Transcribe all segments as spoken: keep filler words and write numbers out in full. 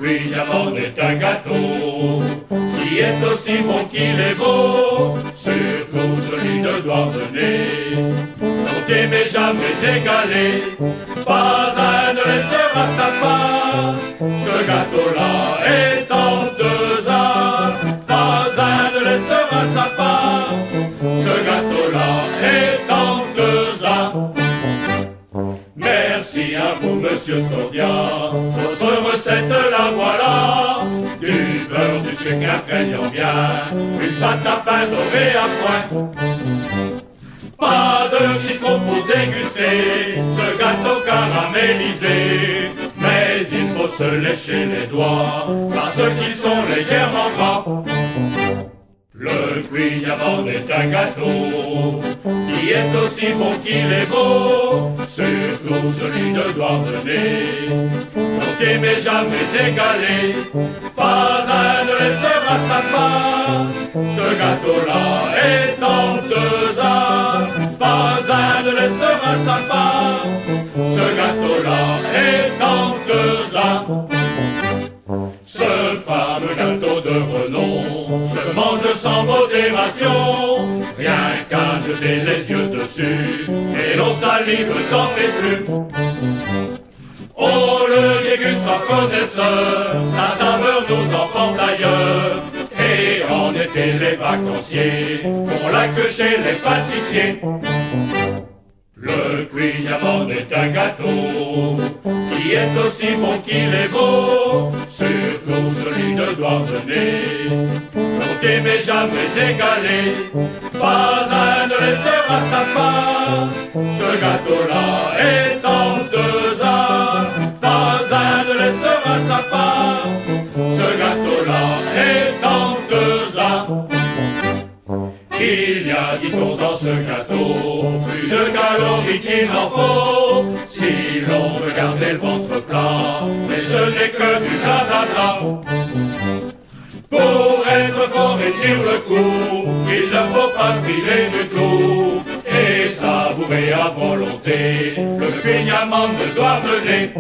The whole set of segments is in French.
Queen Amande est un gâteau qui est aussi bon qu'il est beau, surtout celui de Douarnenez, compté mais jamais égalé, pas un ne laissera sa part, ce gâteau-là est en deux arts, pas un ne laissera sa part, ce gâteau-là est en deux arts. Merci à vous, monsieur Scordia, votre recette la voilà. Du beurre, du sucre imprégnant bien, une pâte à pain dorée à point. Pas de citron pour déguster ce gâteau caramélisé, mais il faut se lécher les doigts parce qu'ils sont légèrement gras. Le Queen Amande est un gâteau qui est aussi bon qu'il est beau, surtout celui de Douarnenez, compté mais jamais égalé, pas un ne laissera sa part, ce gâteau-là est en deux arts, pas un ne laissera sa part, ce gâteau-là est en deux arts. Ce fameux gâteau de renom se mange sans modération, rien qu'à jeter les yeux dessus, et l'on salive tant et plus. On le déguste en connaisseur, sa saveur nous emporte ailleurs, et en été les vacanciers font la queue chez les pâtissiers. Le Queen Amande est un gâteau qui est aussi bon qu'il est beau, surtout celui de Douarnenez, compté mais jamais égalé, pas un ne laissera sa part, ce gâteau-là est en deux arts, pas un ne laissera sa part, ce gâteau-là est en deux arts. Il y a, dit-on, dans ce gâteau plus de calories qu'il n'en faut, si l'on veut garder le ventre plat, mais ce n'est que du blablabla. Pour être fort et tenir le coup, il ne faut pas se priver du tout, et savourer à volonté le Queen Amande de Douarnenez.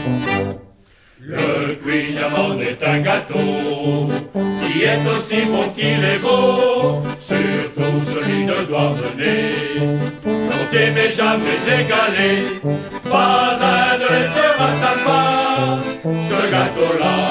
Le Queen Amande est un gâteau qui est aussi bon qu'il est beau, surtout celui de Douarnenez, compté mais jamais égalé, pas un ne laissera sa part, ce gâteau-là